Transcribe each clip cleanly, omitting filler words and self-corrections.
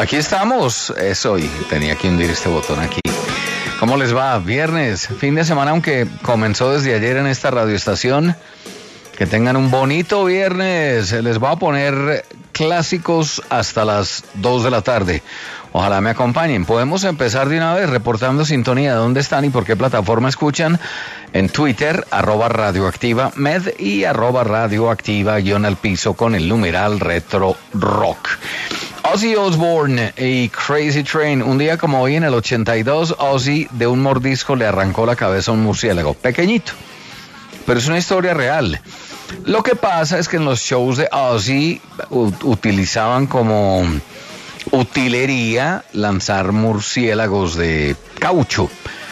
Aquí estamos, eso, y tenía que hundir este botón aquí. ¿Cómo les va? Viernes, fin de semana, aunque comenzó desde ayer en esta radioestación. Que tengan un bonito viernes. Les voy a poner clásicos hasta las 2 de la tarde. Ojalá me acompañen. Podemos empezar de una vez reportando sintonía. ¿Dónde están y por qué plataforma escuchan? En Twitter, @radioactiva.med y @radioactiva_al piso con el numeral Retro Rock. Ozzy Osbourne y Crazy Train. Un día como hoy en el 82, Ozzy de un mordisco le arrancó la cabeza a un murciélago. Pequeñito, pero es una historia real. Lo que pasa es que en los shows de Ozzy utilizaban como utilería lanzar murciélagos de caucho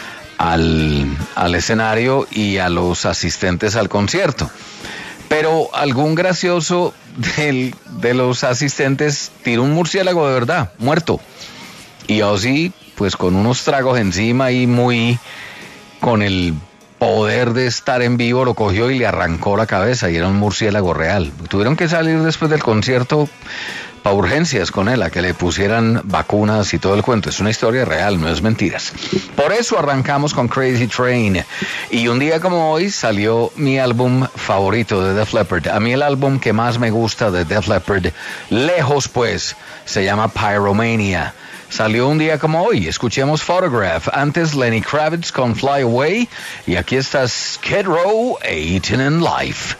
al escenario y a los asistentes al concierto. Pero algún gracioso de los asistentes tiró un murciélago de verdad, muerto. Y Ozzy, pues con unos tragos encima y muy con el poder de estar en vivo, lo cogió y le arrancó la cabeza y era un murciélago real. Tuvieron que salir después del concierto para urgencias con él, a que le pusieran vacunas y todo el cuento. Es una historia real, no es mentiras. Por eso arrancamos con Crazy Train. Y un día como hoy salió mi álbum favorito de Def Leppard. A mí el álbum que más me gusta de Def Leppard, lejos pues, se llama Pyromania. Salió un día como hoy. Escuchemos Photograph. Antes Lenny Kravitz con Fly Away. Y aquí está Skid Row, 18 in Life.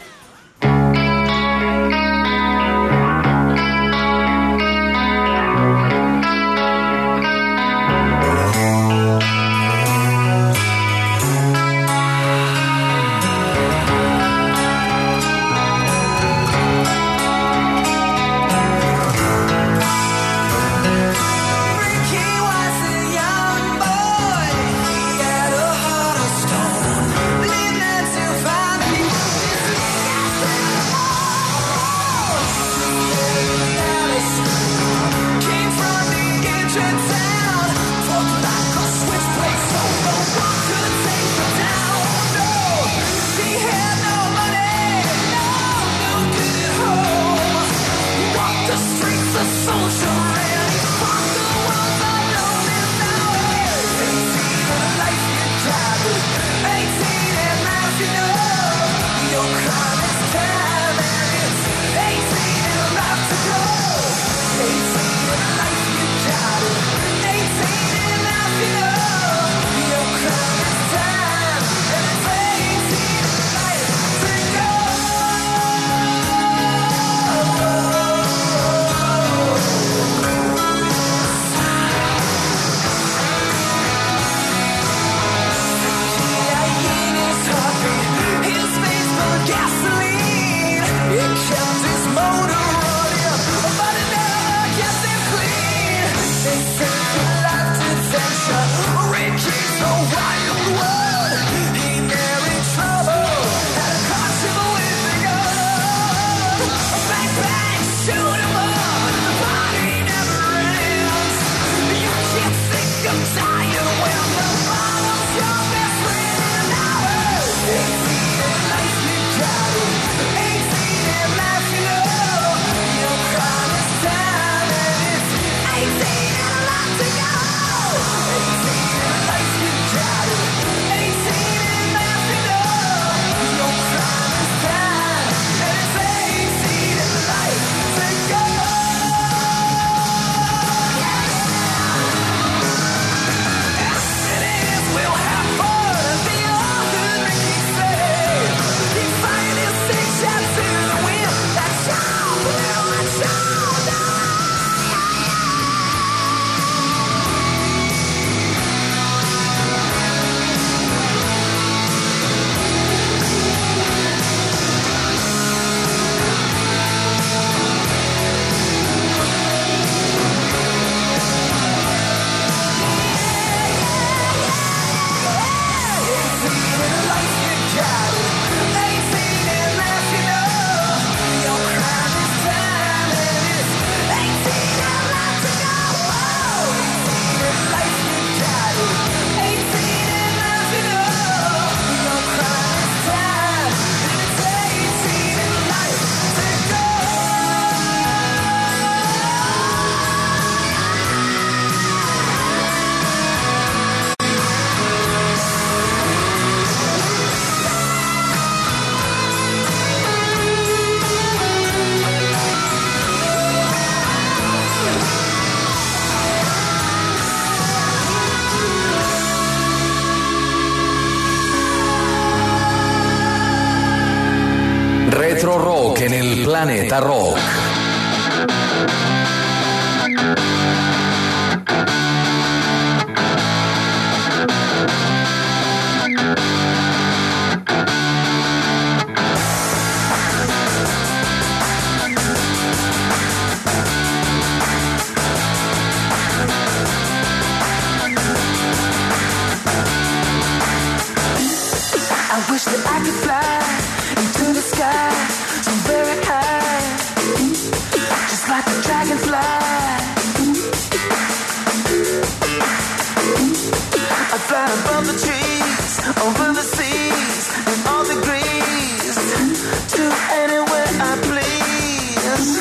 Retro Rock en el Planeta Rock. I wish that I could fly into the sky so very high, just like a dragonfly. I fly above the trees, over the seas, in all degrees, to anywhere I please.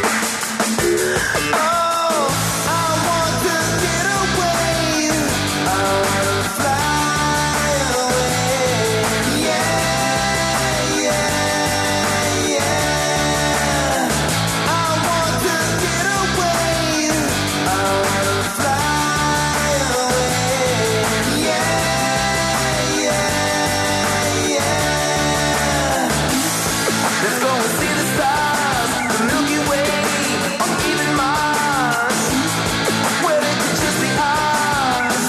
Oh, I want to get away. I want to fly away. Yeah, yeah, yeah. I want to get away. I want to fly away. Yeah, yeah, yeah. Let's go and see the stars, the Milky Way, or even Mars, where they could just be ours.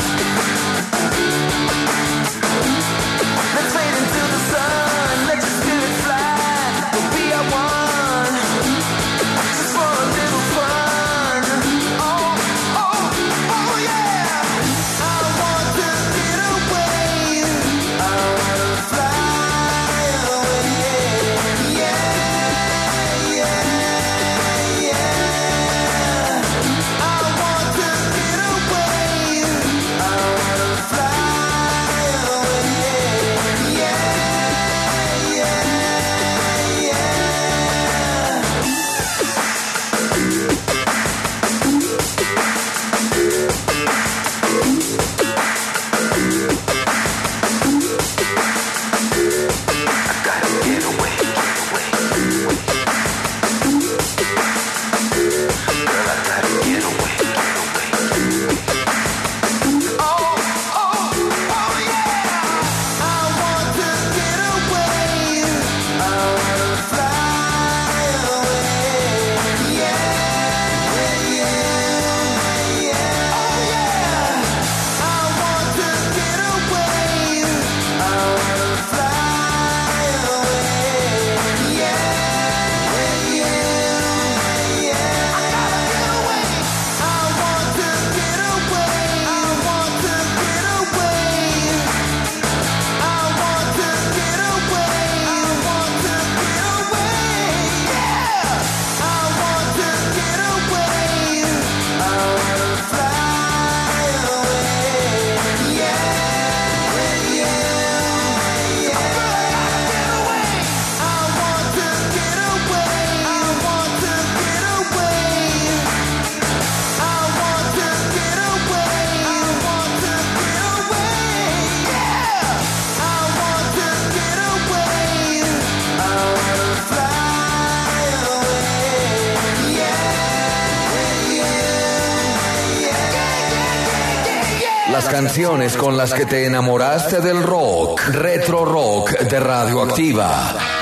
Let's fade into the sun, let your spirit fly, we'll be our one, just for a little fun. Oh, oh, oh yeah. I want to get away. I want to fly away. Yeah, yeah, yeah. I want to get away. I want to fly away. Yeah, yeah, I gotta get away, Girl, I gotta get away, Oh, oh, oh yeah. I want to get away. I want to fly away. Yeah, yeah, yeah. Oh yeah. I want to get away. I want to fly away. Yeah, yeah, yeah. I gotta get away. I want to get away. I want to get away. I want to get away. I want to get away. Yeah. I want to get away. I want to fly away. Yeah, yeah, yeah. Get away. I want to get away. I want to get away. I want to get away. I want to get away. Yeah. I want to get away. I want to fly away. Yeah, yeah. Las canciones con las que te enamoraste del rock. Retro Rock de Radioactiva.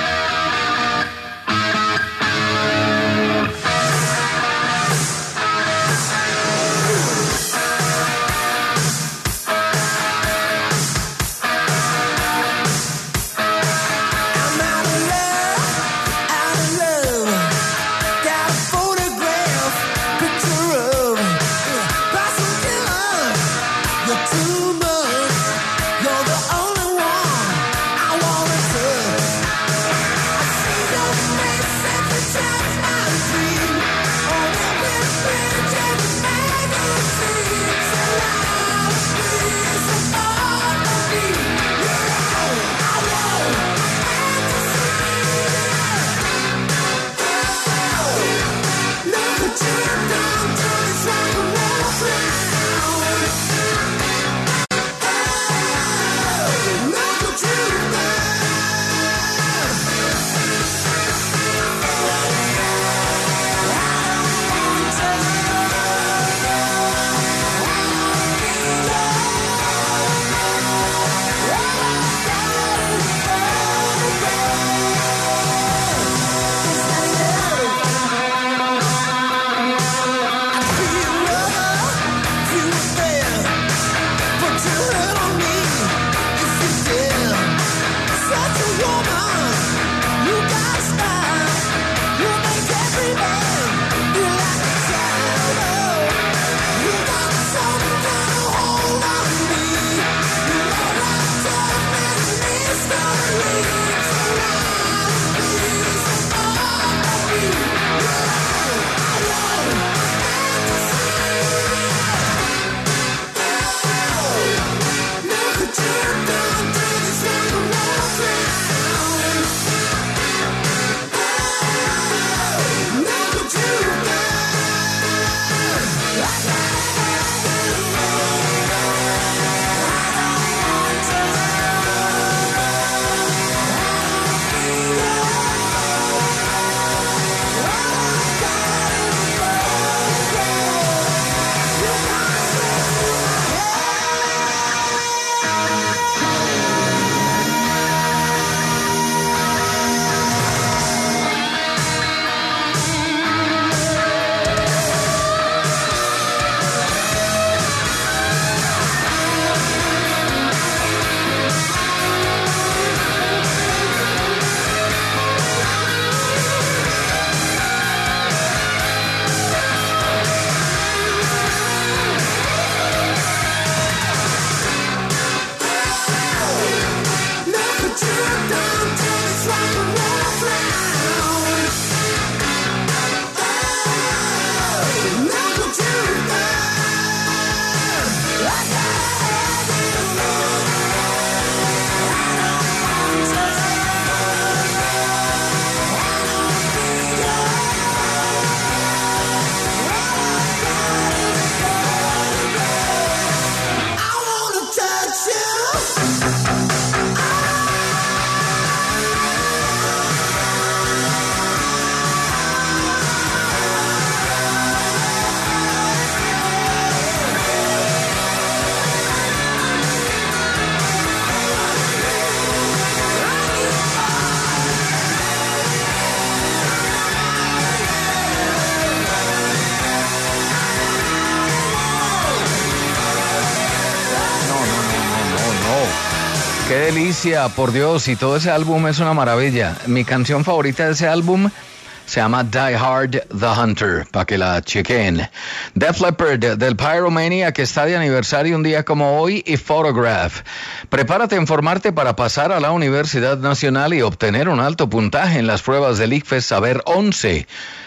Qué delicia, por Dios, y todo ese álbum es una maravilla. Mi canción favorita de ese álbum se llama Die Hard The Hunter, para que la chequen. Def Leppard, del Pyromania, que está de aniversario un día como hoy, y Photograph. Prepárate a informarte para pasar a la Universidad Nacional y obtener un alto puntaje en las pruebas del ICFES Saber 11.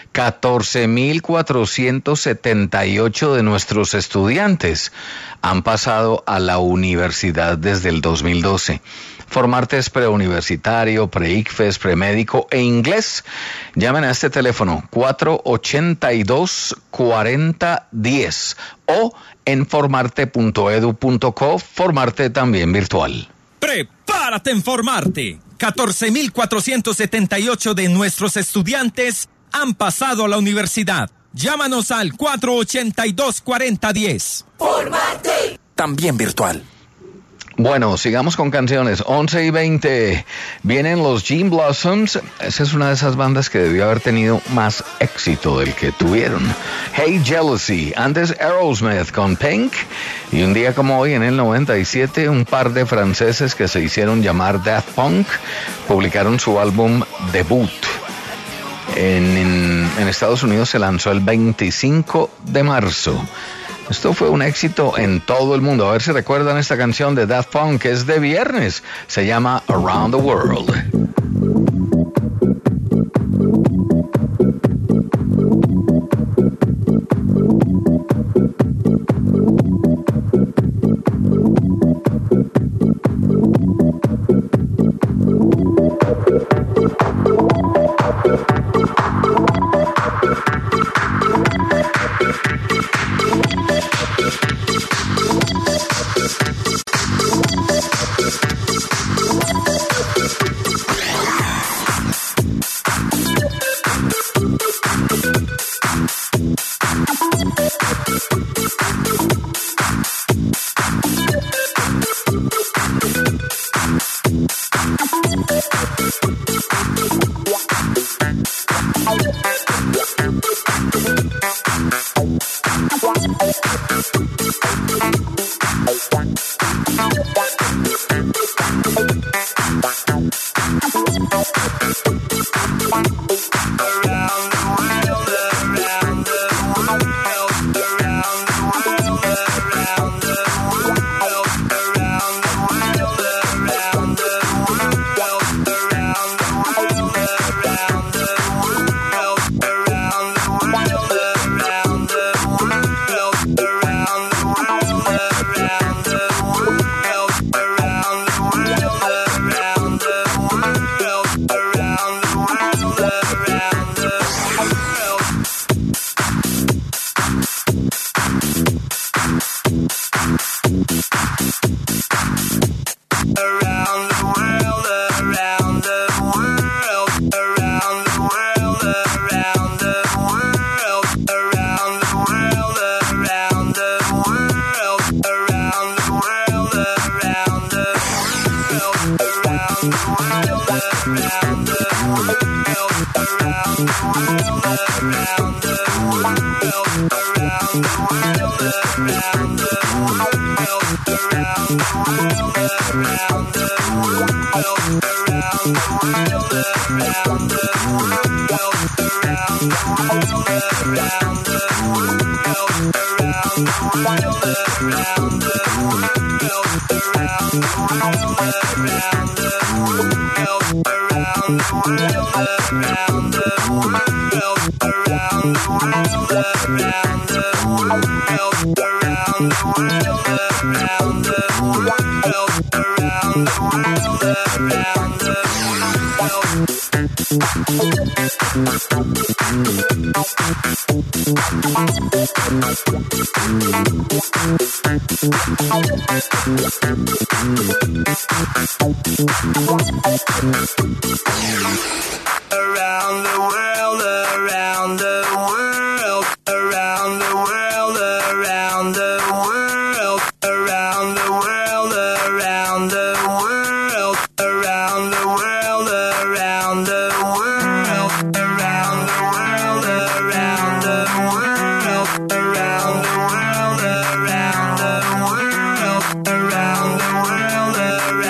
14,478 de nuestros estudiantes han pasado a la universidad desde el 2012. Formarte es preuniversitario, pre-ICFES, premédico e inglés. Llamen a este teléfono 482-4010 o en formarte.edu.co, Formarte también virtual. ¡Prepárate en Formarte! 14,478 de nuestros estudiantes han pasado a la universidad. Llámanos al 482-4010. ¡Formarte! También virtual. Bueno, sigamos con canciones. 11:20. Vienen los Gin Blossoms. Esa es una de esas bandas que debió haber tenido más éxito del que tuvieron. Hey Jealousy. Antes Aerosmith con Pink. Y un día como hoy, en el 97, un par de franceses que se hicieron llamar Daft Punk publicaron su álbum debut. En Estados Unidos se lanzó el 25 de marzo. Esto fue un éxito en todo el mundo. A ver si recuerdan esta canción de Daft Punk, que es de viernes. Se llama Around the World. Around the world, around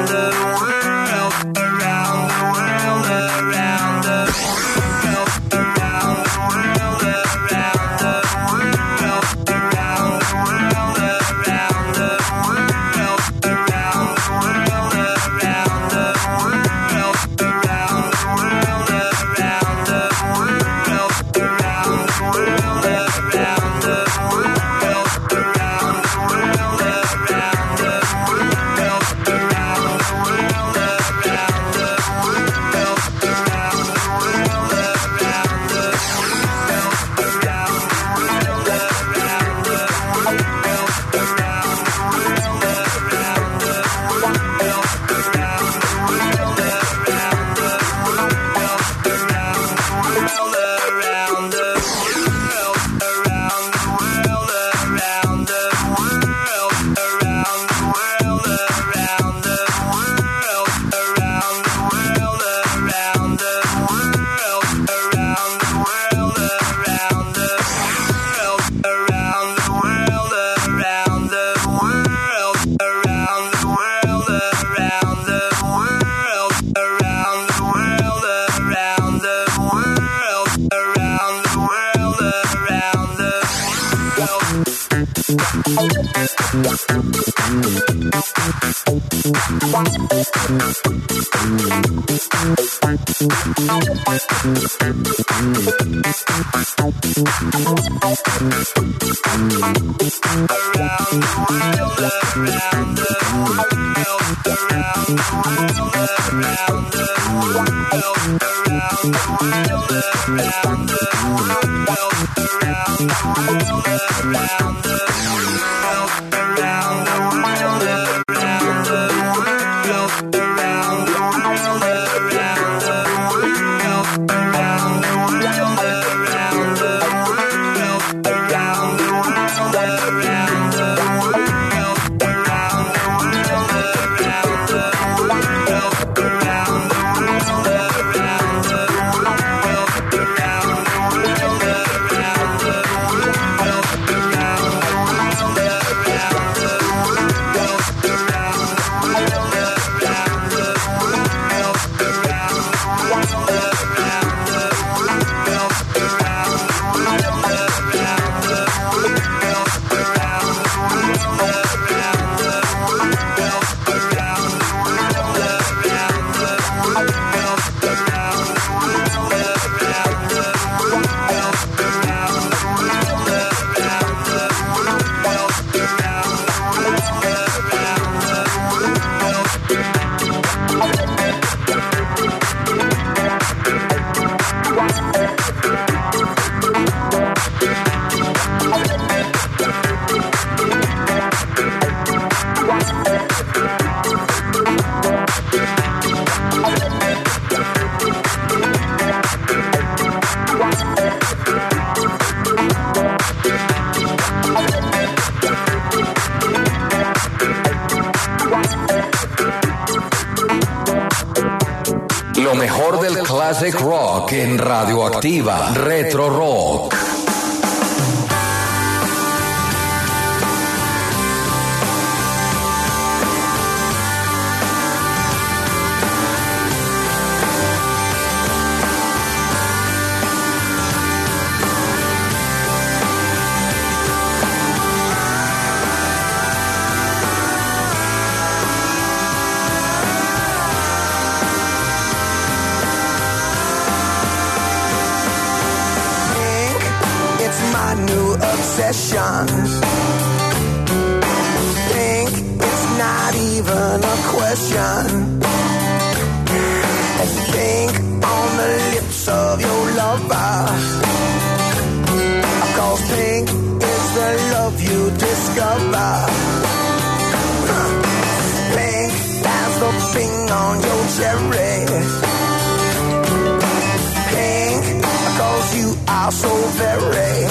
Lo mejor del classic rock en Radioactiva, Retro Rock. Think it's not even a question. And think on the lips of your lover. 'Cause pink is the love you discover. Pink as the thing on your cherry. Pink 'cause you are so very.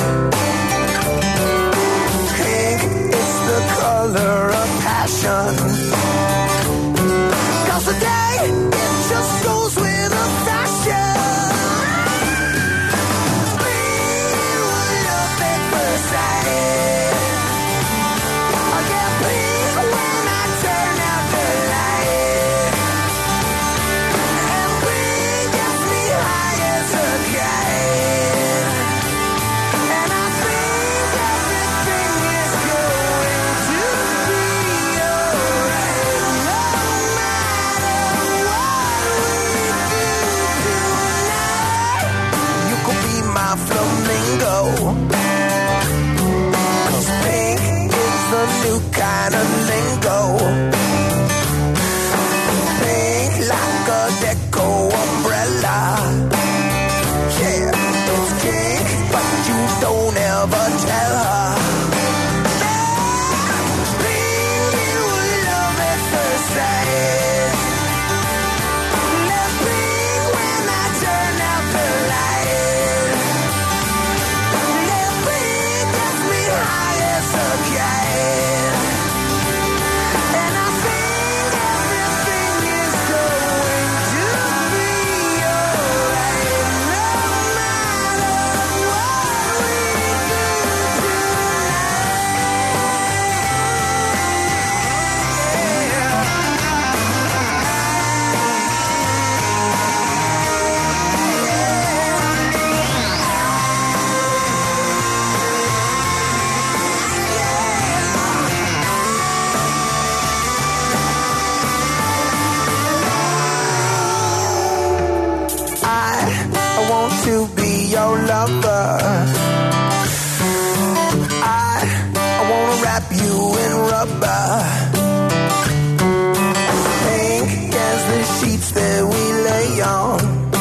The color of passion. 'Cause today it just goes with the fashion. We were love at first sight. I get pleased when I turn out the light. and go. Pink like a deco umbrella. Yeah, it's pink, but you don't ever tell her. Yeah, pink, it was love at first sight. Left pink when I turned out the light. Left pink gets me high as a kite. And I think everything is going to be alright. No matter what we do I want to be your lover. I wanna wrap you in rubber. Pink as the sheets that we lay on.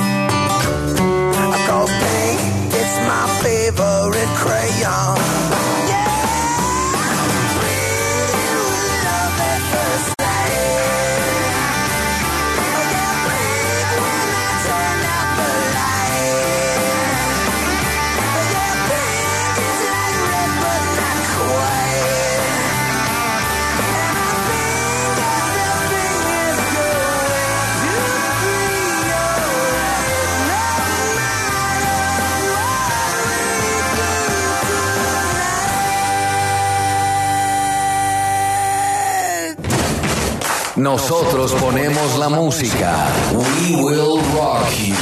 Cause pink, it's my favorite crayon. Yeah, pink, it was love at first sight. Oh yeah, pink when I turned out the light. Oh yeah, pink is like red but not quite. And I think everything is going to be alright. No Nosotros ponemos la música. We will rock you.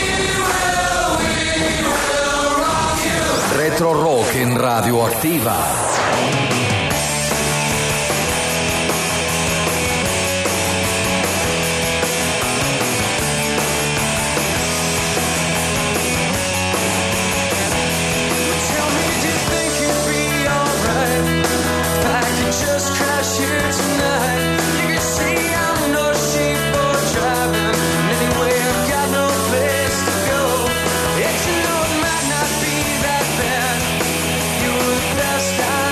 Retro Rock en Radioactiva. Tell me, do you think you'd be alright? I could just crash here tonight. You can see I'm no sheep for driving. Anyway, I've got no place to go. Yet you know it might not be that bad. You're the best I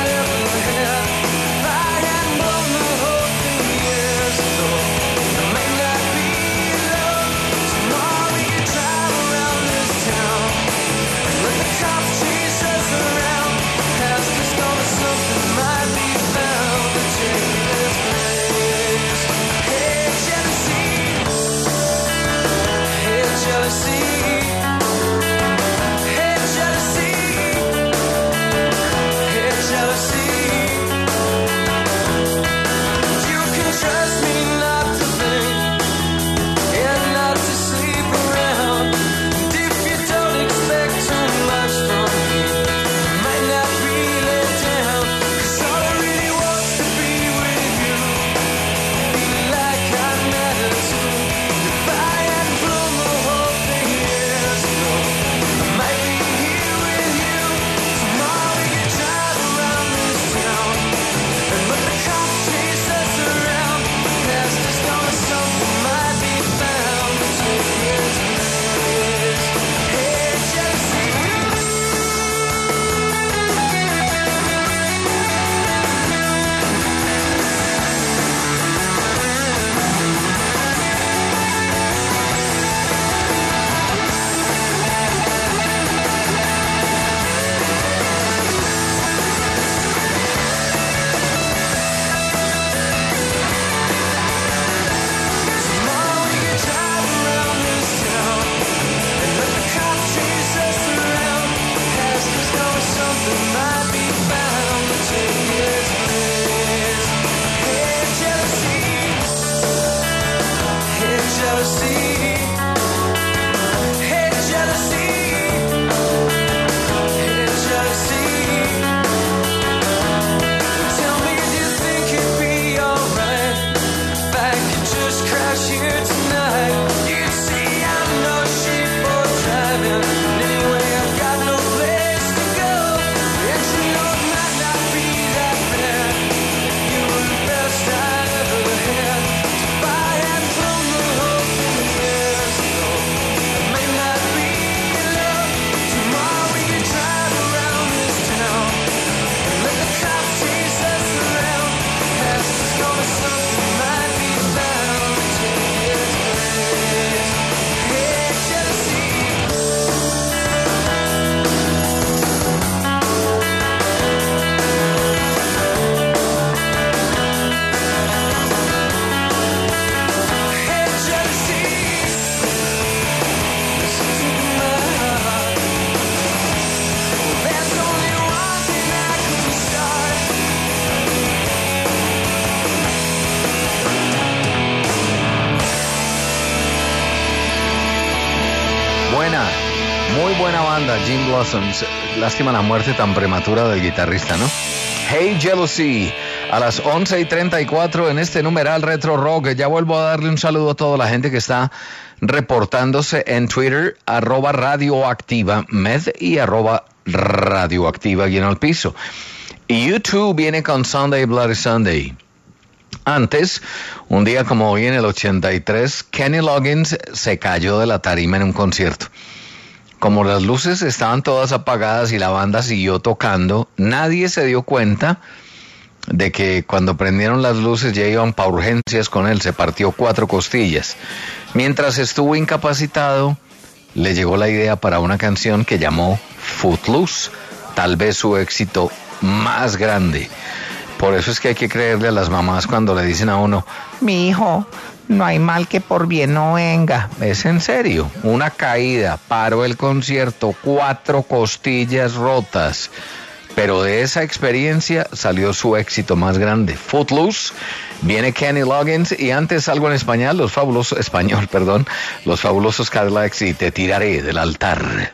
Muy buena banda, Jim Blossoms. Lástima la muerte tan prematura del guitarrista, ¿no? Hey Jealousy, a las 11:34 en este numeral Retro Rock. Ya vuelvo a darle un saludo a toda la gente que está reportándose en Twitter, @radioactiva.med y @radioactiva_al piso. Y YouTube viene con Sunday Bloody Sunday. Antes, un día como hoy en el 83, Kenny Loggins se cayó de la tarima en un concierto. Como las luces estaban todas apagadas y la banda siguió tocando, nadie se dio cuenta de que cuando prendieron las luces ya iban para urgencias con él. Se partió 4 costillas. Mientras estuvo incapacitado, le llegó la idea para una canción que llamó Footloose, tal vez su éxito más grande. Por eso es que hay que creerle a las mamás cuando le dicen a uno: mi hijo, no hay mal que por bien no venga. Es en serio. Una caída, paró el concierto, 4 costillas rotas. Pero de esa experiencia salió su éxito más grande. Footloose, viene Kenny Loggins y antes algo en español, los fabulosos Cadillacs y Te tiraré del altar.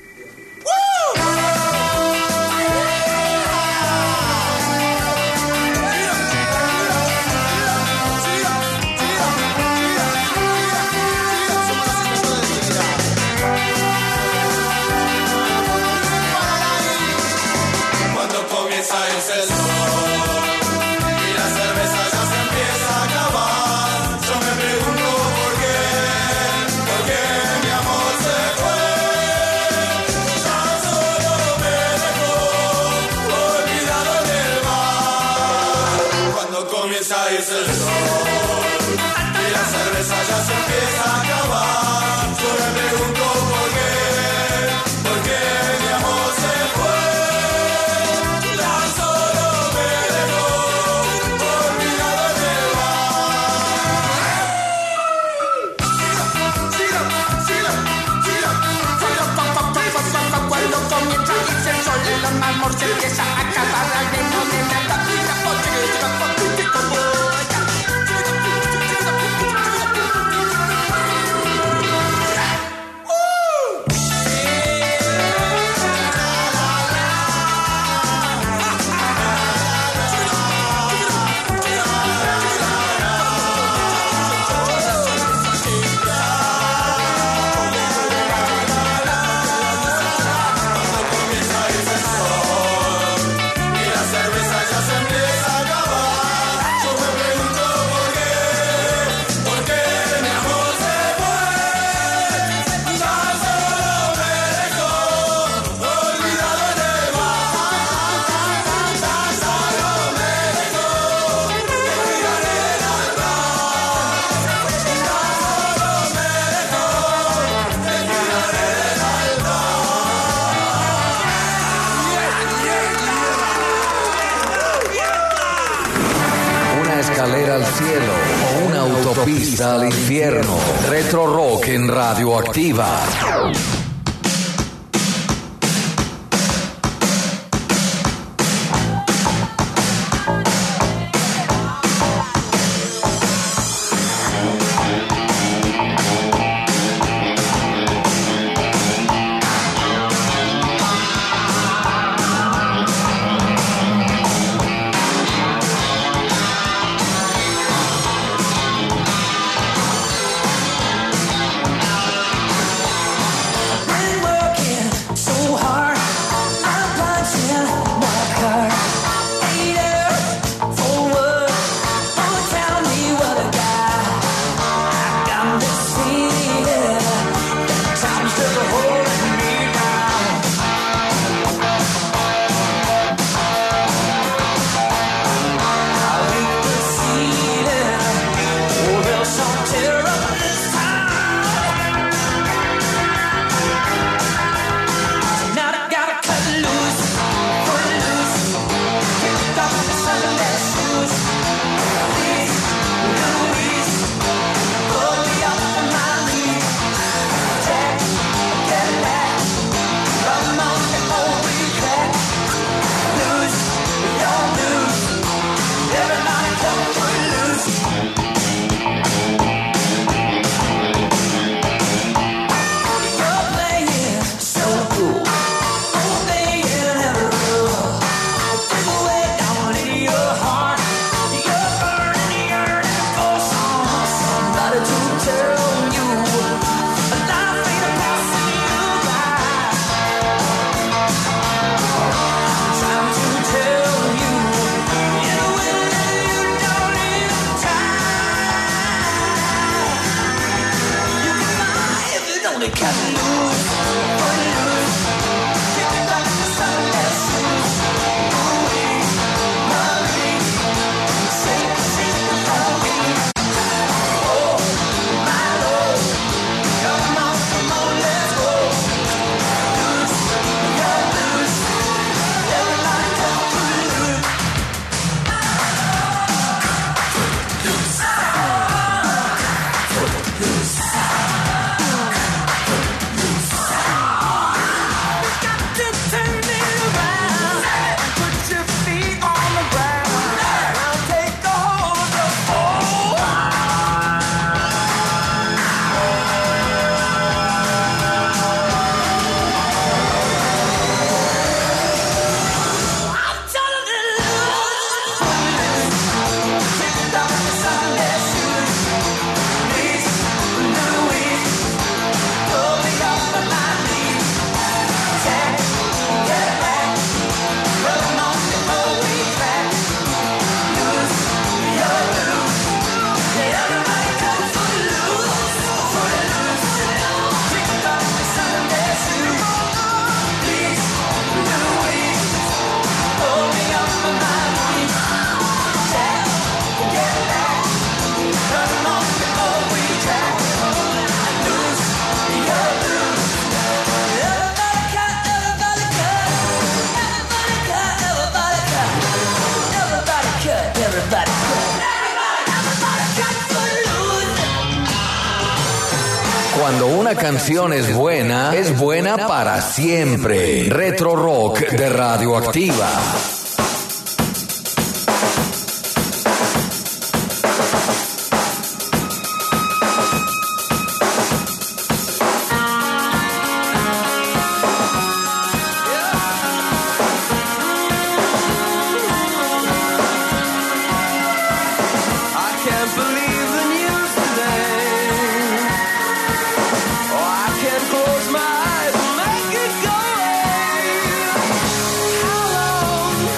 Escalera al cielo o una autopista al infierno. Retro Rock en Radioactiva. Cuando una canción es buena para siempre. Retro Rock de Radioactiva. Close my eyes and make it go away. How long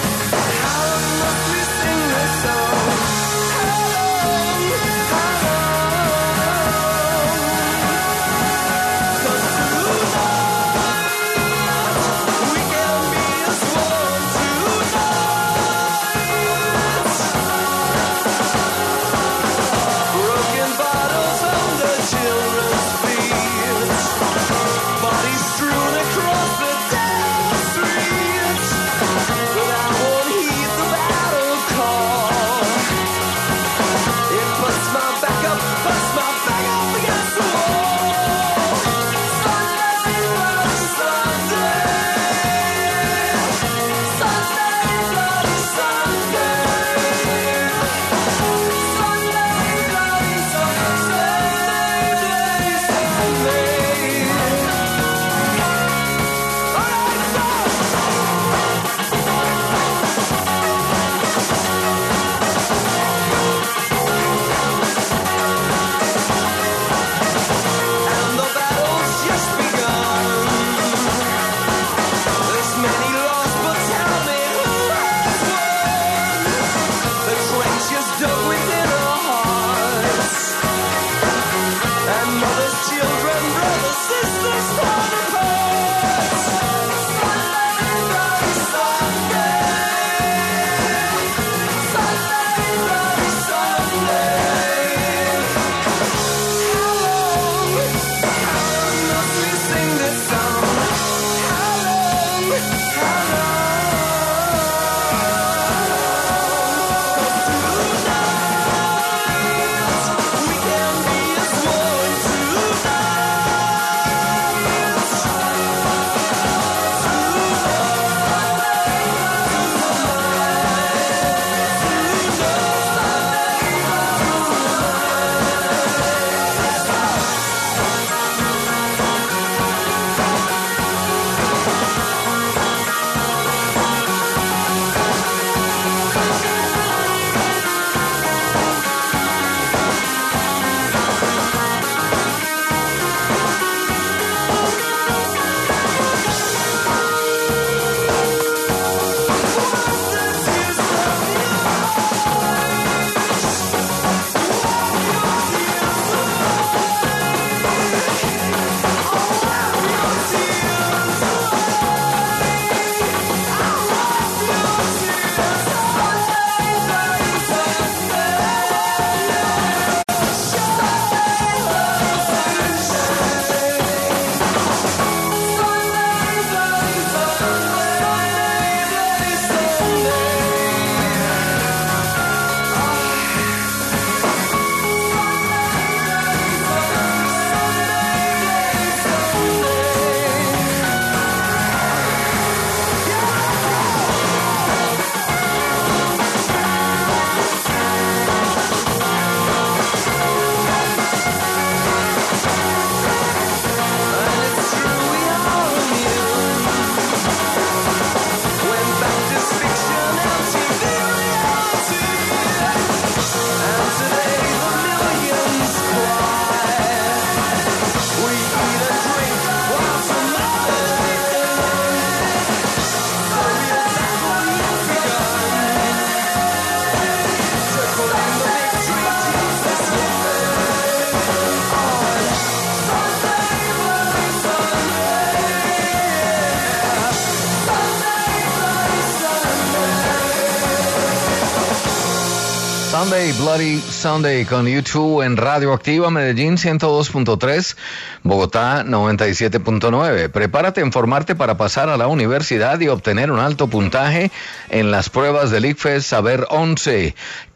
Sunday, Bloody Sunday con U2 en Radioactiva Medellín 102.3, Bogotá 97.9. Prepárate a formarte para pasar a la universidad y obtener un alto puntaje en las pruebas del ICFES Saber 11.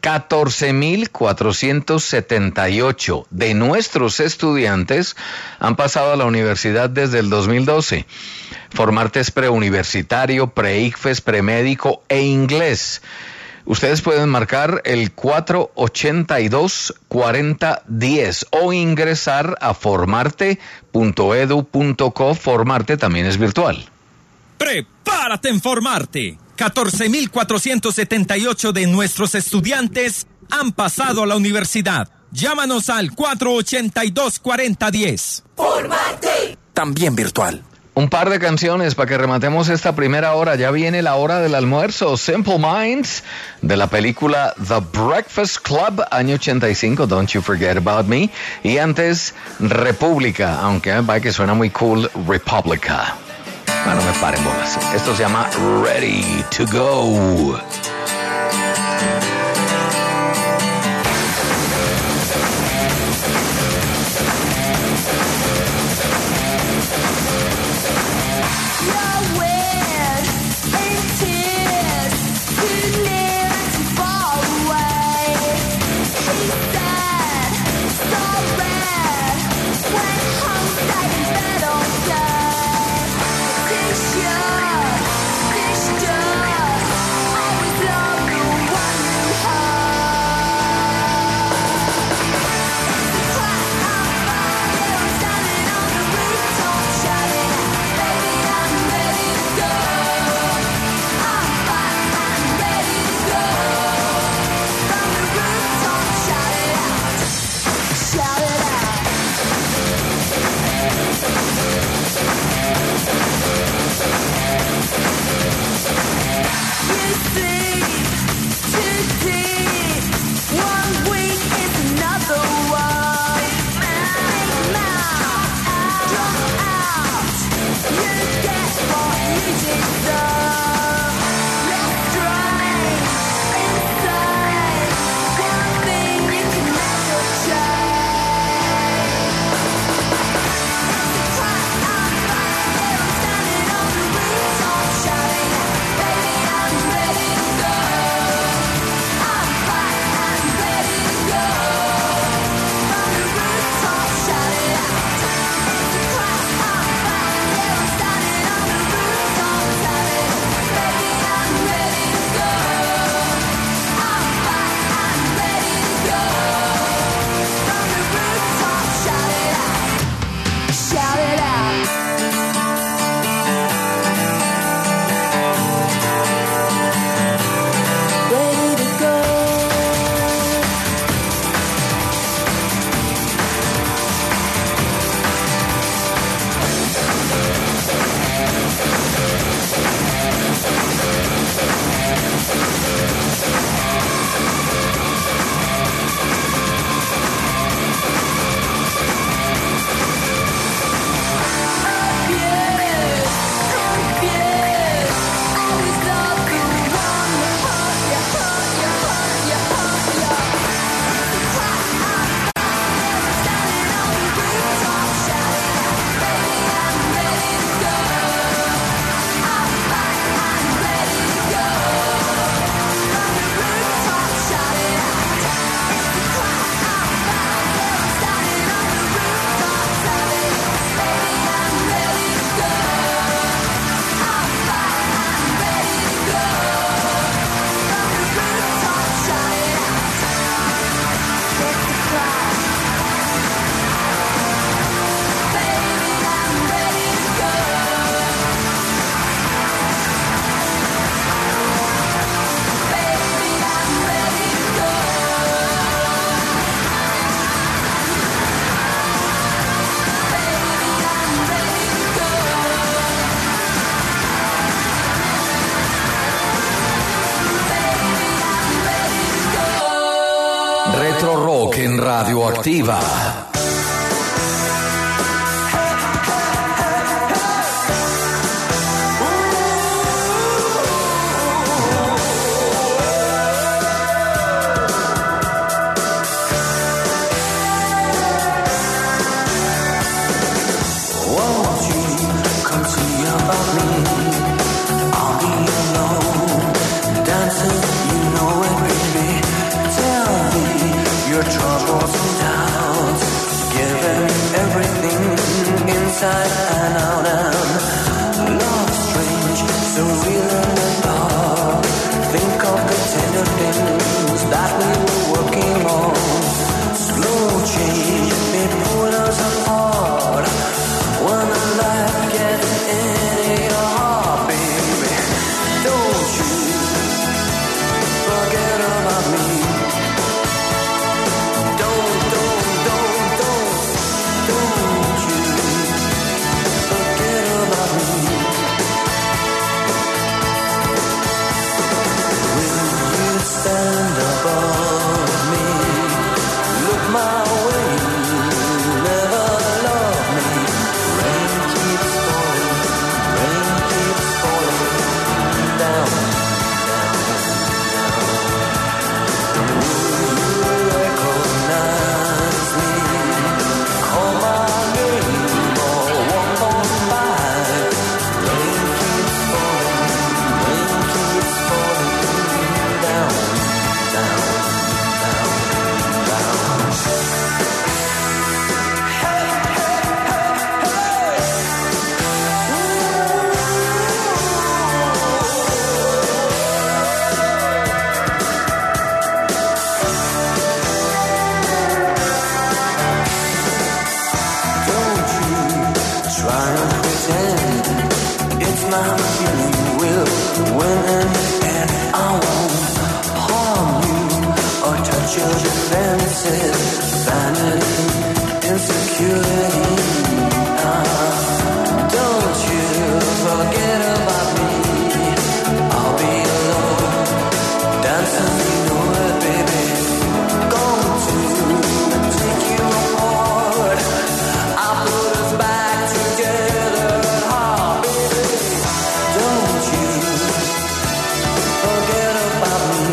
14.478 de nuestros estudiantes han pasado a la universidad desde el 2012. Formarte es preuniversitario, pre-ICFES, premédico e inglés. Ustedes pueden marcar el 482-4010 o ingresar a formarte.edu.co. Formarte también es virtual. ¡Prepárate en formarte! 14.478 de nuestros estudiantes han pasado a la universidad. Llámanos al 482-4010. ¡Formarte! También virtual. Un par de canciones para que rematemos esta primera hora. Ya viene la hora del almuerzo. Simple Minds, de la película The Breakfast Club, año 85, Don't You Forget About Me. Y antes, República, aunque me parece que suena muy cool, República. Bueno, me paren bolas. Esto se llama Ready to Go. Retro Rock en Radioactiva. troubles and doubts, giving everything inside and out, and love strange, surreal and apart. Think of the tender things that we were working on. Slow change may pull us apart. When the light gets in your heart, baby, don't you forget about me. Don't you forget about me. Will you stand above me? Look my way, never love me. Rain keeps falling down, down, down. Will you recognize me? Call my name or walk on by. Rain keeps falling down, down, down, down. Don't you try and pretend it's not feeling will win in the end. I won't harm you or touch your defenses. Vanity, insecurity. Don't you forget about me. I'll be alone, dancing, you know it, baby. Going to take you apart. I'll put us back together, baby. Don't you forget about me.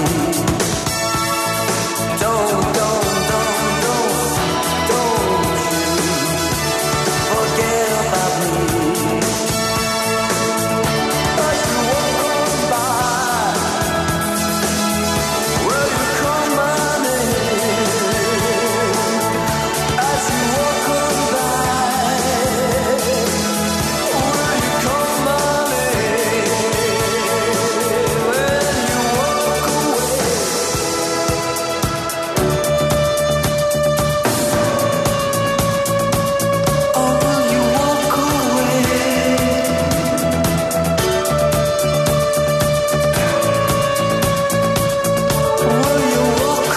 Don't you forget about me. As you walk on by, will you call my name? As you walk on by, will you call my name? When you walk away. Oh, will you walk away? Will you walk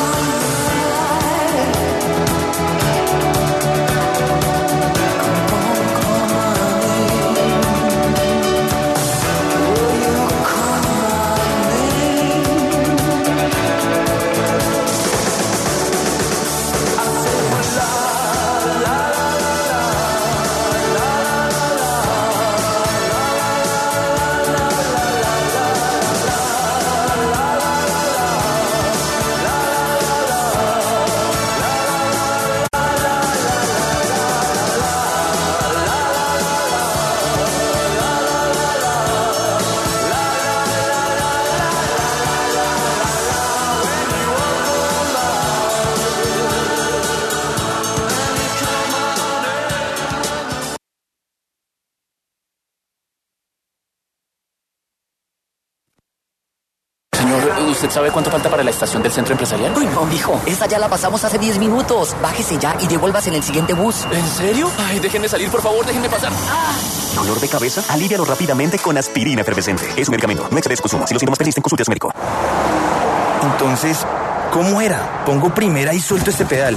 Señor, ¿usted sabe cuánto falta para la estación del centro empresarial? Uy, no, mijo, esa ya la pasamos hace 10 minutos. Bájese ya y devuélvase en el siguiente bus. ¿En serio? Ay, déjenme salir, por favor, déjenme pasar. ¿Dolor de cabeza? Alívialo rápidamente con aspirina efervescente. Es un medicamento, no excedes consumo. Si los síntomas persisten, consulte a su médico. Entonces, ¿cómo era? Pongo primera y suelto este pedal.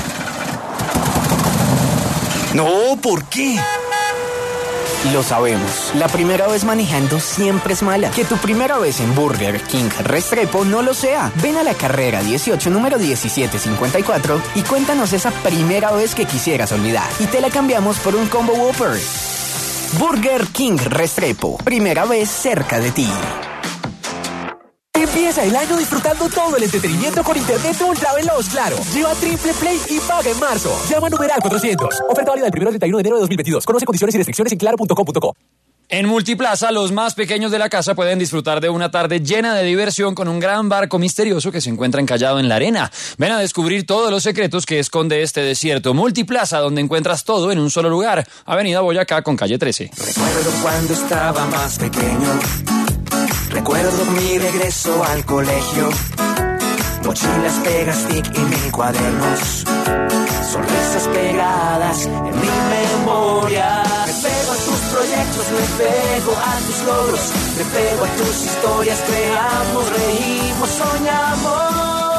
No, ¿por qué? Lo sabemos. La primera vez manejando siempre es mala. Que tu primera vez en Burger King Restrepo no lo sea. Ven a la carrera 18, número 1754 y cuéntanos esa primera vez que quisieras olvidar. Y te la cambiamos por un combo Whopper. Burger King Restrepo. Primera vez cerca de ti. Empieza el año disfrutando todo el entretenimiento con internet ultra veloz, Claro. Lleva Triple Play y paga en marzo. Llama a numeral 400. Oferta válida del 1 al 31 de enero de 2022. Conoce condiciones y restricciones en claro.com.co. En Multiplaza, los más pequeños de la casa pueden disfrutar de una tarde llena de diversión con un gran barco misterioso que se encuentra encallado en la arena. Ven a descubrir todos los secretos que esconde este desierto. Multiplaza, donde encuentras todo en un solo lugar. Avenida Boyacá con calle 13. Recuerdo cuando estaba más pequeño. Recuerdo mi regreso al colegio. Mochilas, pegas, stick y 1000 cuadernos. Sonrisas pegadas en mi memoria. Me pego a tus proyectos, me pego a tus logros, me pego a tus historias, creamos, reímos, soñamos.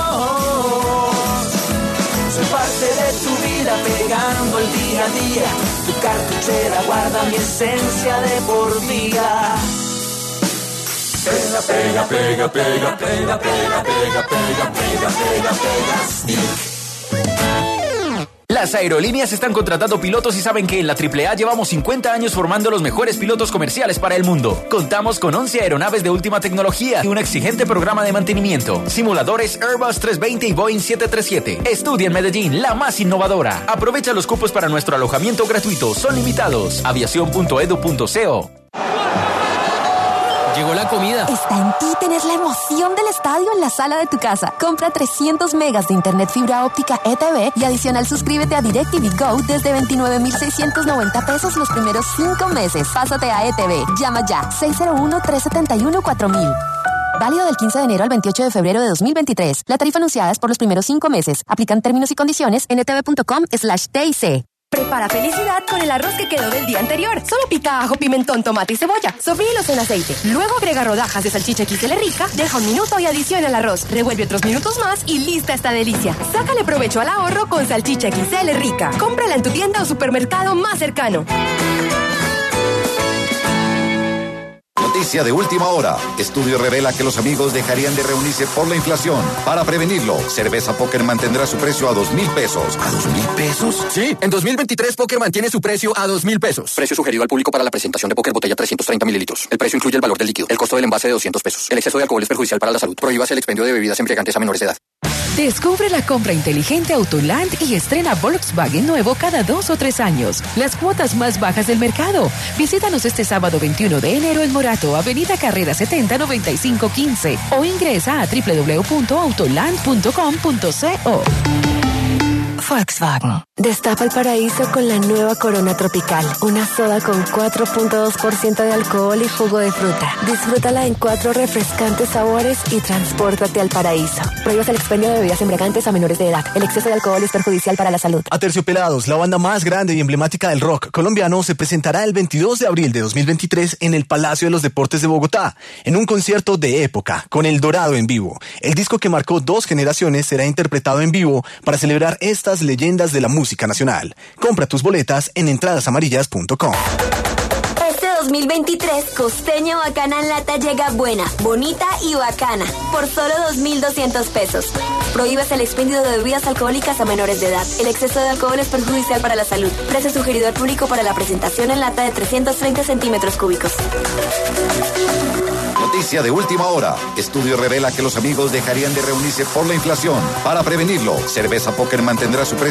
Soy parte de tu vida, pegando el día a día. Tu cartuchera guarda mi esencia de por vida. Pega, pega, pega, pega, pega, pega, pega, pega, pega, pega, pega, stick. Las aerolíneas están contratando pilotos y saben que en la AAA llevamos 50 años formando los mejores pilotos comerciales para el mundo. Contamos con 11 aeronaves de última tecnología y un exigente programa de mantenimiento. Simuladores Airbus 320 y Boeing 737. Estudia en Medellín, la más innovadora. Aprovecha los cupos para nuestro alojamiento gratuito. Son limitados. Aviación.edu.co. Llegó la comida. Está en ti tener la emoción del estadio en la sala de tu casa. Compra 300 megas de internet fibra óptica ETV y adicional suscríbete a DirecTV Go desde 29,690 pesos los primeros 5 meses. Pásate a ETV. Llama ya. 601-371-4000. Válido del 15 de enero al 28 de febrero de 2023. La tarifa anunciada es por los primeros 5 meses. Aplican términos y condiciones en etv.com/TIC. Prepara felicidad con el arroz que quedó del día anterior. Solo pica ajo, pimentón, tomate y cebolla. Sofríelos en aceite. Luego agrega rodajas de salchicha XL rica, deja 1 minuto y adiciona el arroz. Revuelve otros minutos más y lista esta delicia. Sácale provecho al ahorro con salchicha XL rica. Cómprala en tu tienda o supermercado más cercano. Noticia de última hora. Estudio revela que los amigos dejarían de reunirse por la inflación. Para prevenirlo, Cerveza Póker mantendrá su precio a 2,000 pesos. ¿A 2,000 pesos? Sí, en 2023 Póker mantiene su precio a 2,000 pesos. Precio sugerido al público para la presentación de Póker botella 330 mililitros. El precio incluye el valor del líquido. El costo del envase de 200 pesos. El exceso de alcohol es perjudicial para la salud. Prohíbase el expendio de bebidas embriagantes a menores de edad. Descubre la compra inteligente Autoland y estrena Volkswagen nuevo cada 2 o 3 años. Las cuotas más bajas del mercado. Visítanos este sábado 21 de enero en Morato, Avenida Carrera 70 9515 o ingresa a www.autoland.com.co. Volkswagen. Destapa el paraíso con la nueva Corona Tropical, una soda con 4.2% de alcohol y jugo de fruta. Disfrútala en 4 refrescantes sabores y transpórtate al paraíso. Prohíbas el expendio de bebidas embriagantes a menores de edad. El exceso de alcohol es perjudicial para la salud. Aterciopelados, la banda más grande y emblemática del rock colombiano, se presentará el 22 de abril de 2023 en el Palacio de los Deportes de Bogotá, en un concierto de época, con El Dorado en vivo. El disco que marcó 2 generaciones será interpretado en vivo para celebrar estas leyendas de la música nacional. Compra tus boletas en entradasamarillas.com. Este 2023, Costeño Bacana en lata llega buena, bonita y bacana, por solo 2,200 pesos. Prohíbas el expendio de bebidas alcohólicas a menores de edad. El exceso de alcohol es perjudicial para la salud. Precio sugerido al público para la presentación en lata de 330 centímetros cúbicos. Noticia de última hora. Estudio revela que los amigos dejarían de reunirse por la inflación. Para prevenirlo, Cerveza Póker mantendrá su precio